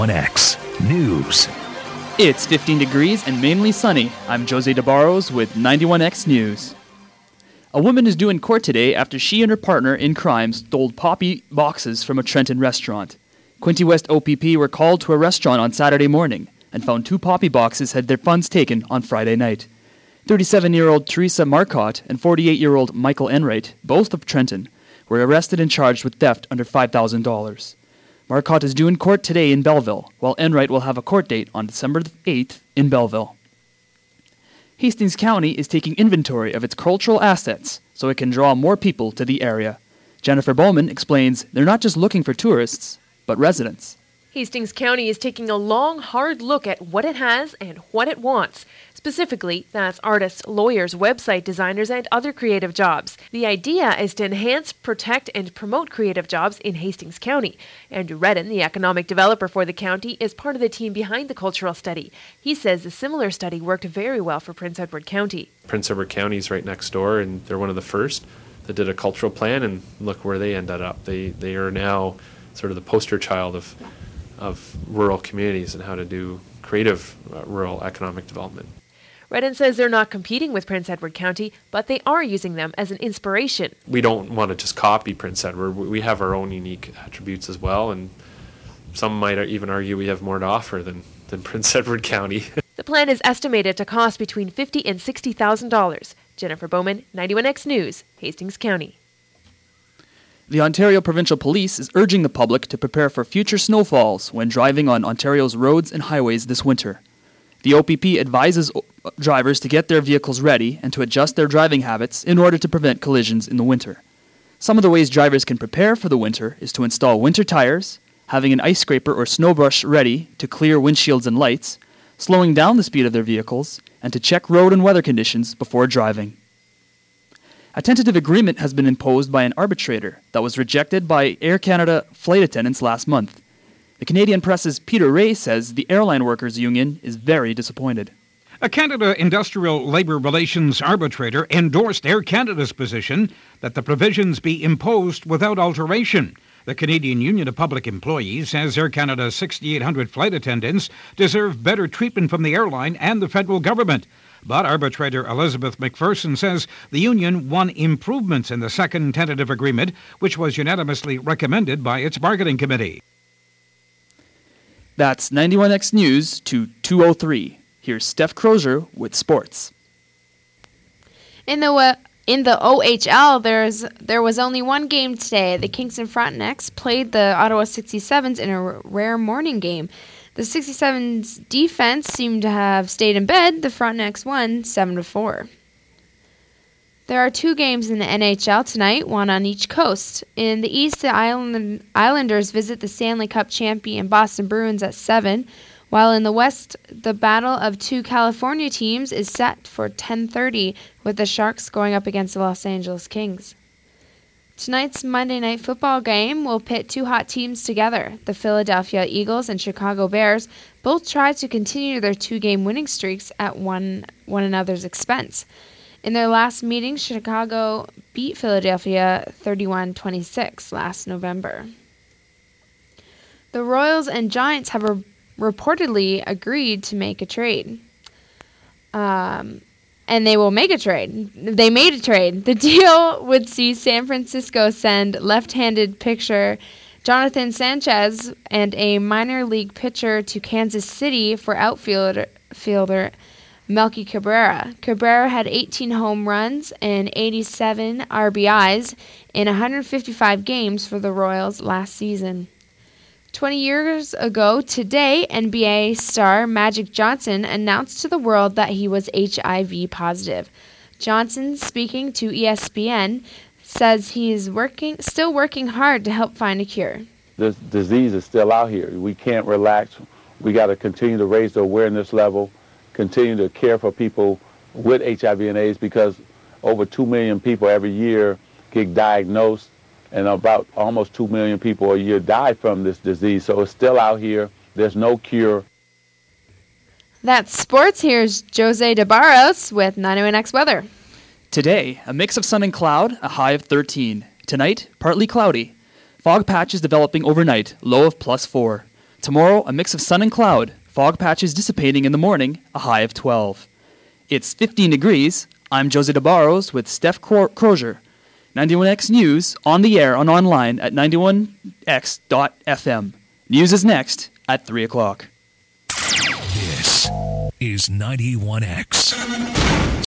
1X News. It's 15 degrees and mainly sunny. I'm Jose DeBarros with 91X News. A woman is due in court today after she and her partner in crime stole poppy boxes from a Trenton restaurant. Quinte West OPP were called to a restaurant on Saturday morning and found 2 poppy boxes had their funds taken on Friday night. 37-year-old Teresa Marcotte and 48-year-old Michael Enright, both of Trenton, were arrested and charged with theft under $5,000. Marcotte is due in court today in Belleville, while Enright will have a court date on December 8th in Belleville. Hastings County is taking inventory of its cultural assets so it can draw more people to the area. Jennifer Bowman explains they're not just looking for tourists, but residents. Hastings County is taking a long, hard look at what it has and what it wants. Specifically, that's artists, lawyers, website designers, and other creative jobs. The idea is to enhance, protect, and promote creative jobs in Hastings County. Andrew Redden, the economic developer for the county, is part of the team behind the cultural study. He says a similar study worked very well for Prince Edward County. Prince Edward County is right next door, and they're one of the first that did a cultural plan, and look where they ended up. They are now sort of the poster child of rural communities and how to do creative rural economic development. Redden says they're not competing with Prince Edward County, but they are using them as an inspiration. We don't want to just copy Prince Edward. We have our own unique attributes as well, and some might even argue we have more to offer than Prince Edward County. The plan is estimated to cost between $50,000 and $60,000. Jennifer Bowman, 91X News, Hastings County. The Ontario Provincial Police is urging the public to prepare for future snowfalls when driving on Ontario's roads and highways this winter. The OPP advises drivers to get their vehicles ready and to adjust their driving habits in order to prevent collisions in the winter. Some of the ways drivers can prepare for the winter is to install winter tires, having an ice scraper or snow brush ready to clear windshields and lights, slowing down the speed of their vehicles, and to check road and weather conditions before driving. A tentative agreement has been imposed by an arbitrator that was rejected by Air Canada flight attendants last month. The Canadian Press's Peter Ray says the Airline Workers Union is very disappointed. A Canada Industrial Labour Relations arbitrator endorsed Air Canada's position that the provisions be imposed without alteration. The Canadian Union of Public Employees says Air Canada's 6,800 flight attendants deserve better treatment from the airline and the federal government. But arbitrator Elizabeth McPherson says the union won improvements in the second tentative agreement, which was unanimously recommended by its bargaining committee. That's 91X News to 2:03. Here's Steph Crozier with sports. In the OHL, there was only one game today. The Kingston Frontenacs played the Ottawa 67s in a rare morning game. The 67s defense seemed to have stayed in bed. The Frontenacs won 7-4. There are 2 games in the NHL tonight, one on each coast. In the East, the Islanders visit the Stanley Cup champion Boston Bruins at 7, while in the West, the battle of 2 California teams is set for 10:30, with the Sharks going up against the Los Angeles Kings. Tonight's Monday Night Football game will pit 2 hot teams together. The Philadelphia Eagles and Chicago Bears both try to continue their 2-game winning streaks at one another's expense. In their last meeting, Chicago beat Philadelphia 31-26 last November. The Royals and Giants have reportedly agreed to make a trade. And they will make a trade. They made a trade. The deal would see San Francisco send left-handed pitcher Jonathan Sanchez and a minor league pitcher to Kansas City for outfielder Melky Cabrera. Cabrera had 18 home runs and 87 RBIs in 155 games for the Royals last season. 20 years ago today, NBA star Magic Johnson announced to the world that he was HIV positive. Johnson, speaking to ESPN, says he is still working hard to help find a cure. This disease is still out here. We can't relax. We got to continue to raise the awareness level, continue to care for people with HIV and AIDS, because over 2 million people every year get diagnosed, and about almost 2 million people a year die from this disease. So it's still out here. There's no cure. That's sports. Here's Jose DeBarros with 91X Weather. Today, a mix of sun and cloud, a high of 13. Tonight, partly cloudy. Fog patches developing overnight, low of +4. Tomorrow, a mix of sun and cloud. Fog patches dissipating in the morning, a high of 12. It's 15 degrees. I'm Jose DeBarros with Steph Crozier. 91X News, on the air and online at 91x.fm. News is next at 3 o'clock. This is 91X.